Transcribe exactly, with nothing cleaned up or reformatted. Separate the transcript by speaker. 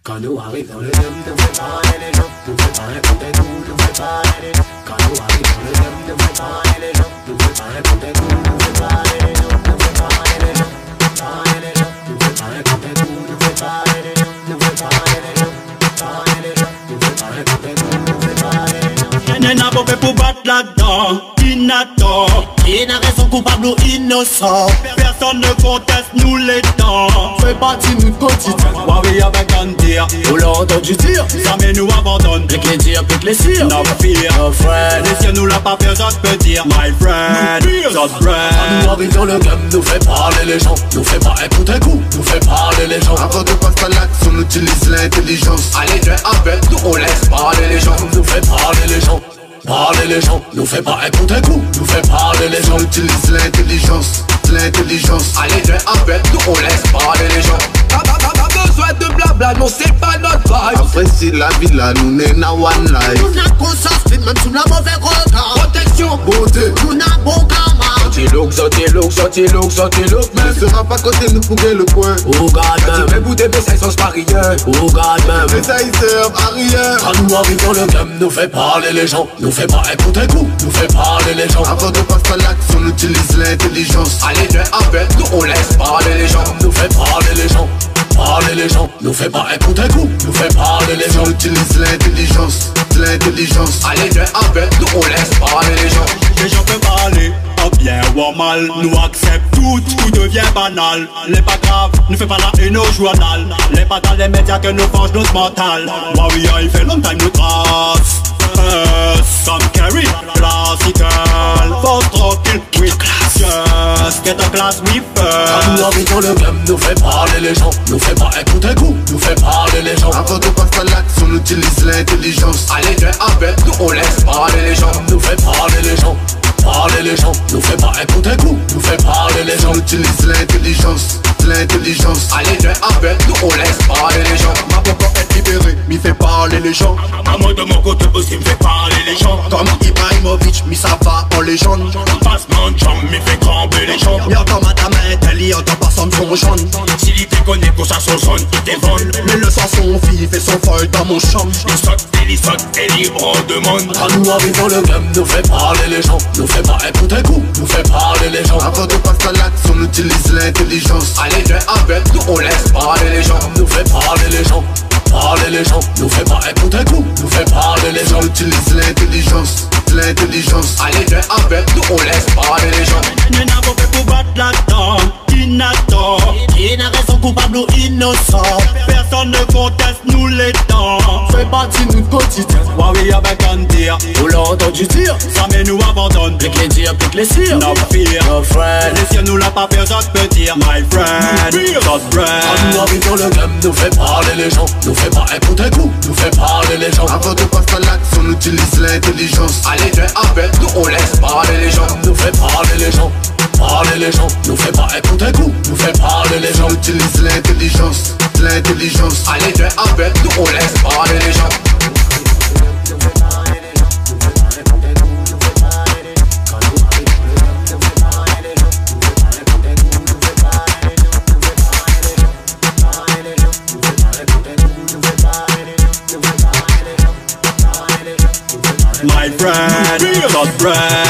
Speaker 1: Quand nous arrivons dans le game, nous fait parler les gens. Nous fait pas raconter tout, nous fait parler les gens. Quand nous arrivons dans le game, nous fait parler les gens. Nous fait pas raconter tout, nous fait parler les gens. Nous fait parler les gens, parler les gens. Nous fait pas raconter tout, nous fait parler les gens. Nous fait parler les gens, parler les gens. Nous fait pas raconter tout, nous fait parler les gens.
Speaker 2: Y'en a pas fait pour battre là-dedans, innattend. Qui n'a raison coupable ou innocent. Personne ne conteste nous les temps.
Speaker 3: Fait partie de notre quotidien.
Speaker 2: Huawei avec un tir.
Speaker 3: On l'a entendu dire.
Speaker 2: Jamais nous abandonne.
Speaker 3: Pique les tirs, pique les cires.
Speaker 2: No fear,
Speaker 3: no friend.
Speaker 2: Les siens nous l'a pas fait, ça se peut dire. My friend, just
Speaker 3: Quand
Speaker 2: friend.
Speaker 3: nous arrivons dans le game, nous fait parler les gens. Nous fait pas écouter coup, nous fait parler les gens.
Speaker 4: Avant de passer à l'action, on utilise l'intelligence.
Speaker 3: Allez, de appel, nous on laisse parler les gens. Nous fait parler les gens. Parler les gens, nous fait pas écouter coup, nous fait parler les gens.
Speaker 4: On utilise l'intelligence, l'intelligence.
Speaker 3: Allez, de appel, nous on laisse parler les gens.
Speaker 2: Pas besoin de blabla, non c'est pas notre vibe.
Speaker 4: Après si la vie là, nous n'est na one life.
Speaker 2: Nous n'a conscience, même sous la mauvaise regard. Protection,
Speaker 4: Beauté,
Speaker 2: nous n'a bon karma.
Speaker 3: Sorti look, sorti look, sorti look, sorti look,
Speaker 4: ne
Speaker 3: même.
Speaker 4: sera pas côté nous pour le point.
Speaker 3: Oh God,
Speaker 2: Tu
Speaker 3: même.
Speaker 2: fais bout des baisses, sans pas rien.
Speaker 3: Oh God,
Speaker 4: Mais
Speaker 3: même.
Speaker 4: ça y serve à rien.
Speaker 3: Quand nous arrivons dans le game, nous fait parler les gens. Nous fait pas écouter coup, nous fait parler les gens.
Speaker 4: Avant de passer à l'action, on utilise l'intelligence.
Speaker 3: Allez, de appel, nous on laisse parler les gens. Nous fait parler les gens. Parler les gens, nous fait pas écouter coup, nous fait parler les gens.
Speaker 4: On utilise l'intelligence, l'intelligence.
Speaker 3: Allez, de appel, nous on laisse parler les gens.
Speaker 2: Les gens peuvent parler, en bien ou en mal. Nous accepte tout, tout devient banal. Les pas grave, ne fait pas la haine au journal. Les pas dans les médias que nous forge notre mental. Huawei il fait longtemps nous trace. Some carry, classical. Force tranquille, with class. Just get a class with
Speaker 3: Quand nous
Speaker 2: first.
Speaker 3: arrivons dans le game, nous fait parler les gens. Nous fait pas écouter coup, nous fait parler les gens.
Speaker 4: Avant de passer à l'action, on utilise l'intelligence.
Speaker 3: Allez, de appel, nous on laisse parler les gens. Nous fait parler les gens. Parler les gens, nous fait pas écouter coup, nous fait parler les gens.
Speaker 4: On utilise l'intelligence, l'intelligence.
Speaker 3: Allez, de appel, nous on laisse parler les gens.
Speaker 4: Ma papa est libéré, m'y fait parler les gens.
Speaker 2: Moi de mon côté aussi me fait parler les gens.
Speaker 4: Comme Ibrahimovic, mi ça va en légende.
Speaker 2: Passement de jambes me fait trembler les gens.
Speaker 4: Y'a quand madame est elle y entend pas son jaune.
Speaker 2: S'il y te connaît que ça son son, il t'évole.
Speaker 4: Mais le sang son vif et son feu dans mon champ.
Speaker 2: Il saute, il saute, et libre on demande.
Speaker 3: Quand nous arrivons le game, nous fait parler les gens. Nous fait pas écouter coup, nous fait parler les gens.
Speaker 4: Avant de passer à l'action, on utilise l'intelligence.
Speaker 3: Allez, de appel, nous on laisse parler les gens. Nous fait parler les gens. Parler les gens, nous fait pas écouter coup, nous fait parler les gens.
Speaker 4: On utilise l'intelligence, l'intelligence.
Speaker 3: Allez, de appel, nous on laisse parler les gens.
Speaker 2: Nous n'avons fait pour battre là-dedans, innattend. Qui n'a raison coupable ou innocent. Personne ne conteste nous les temps.
Speaker 3: Fait partie de notre quotidien.
Speaker 2: Huawei avec un tir.
Speaker 3: On l'a entendu dire.
Speaker 2: Jamais nous abandonne.
Speaker 3: Pique les tirs, pique les cires.
Speaker 2: No fear,
Speaker 3: No friend.
Speaker 2: les siens nous l'a pas fait, ça se peut dire. My friend, just
Speaker 3: Quand nous
Speaker 2: friend.
Speaker 3: arrivons dans le game, nous fait parler les gens. Nous fait pas écouter coup, nous fait parler les gens.
Speaker 4: Avant de passer à l'action, on utilise l'intelligence.
Speaker 3: Allez, de appel, nous on laisse parler les gens. Nous fait parler les gens. Parler les gens, nous fait pas écouter coup, nous fait parler les gens.
Speaker 4: On utilise l'intelligence, l'intelligence.
Speaker 3: Allez, de appel, nous on laisse parler les gens.
Speaker 2: My friend, just friend.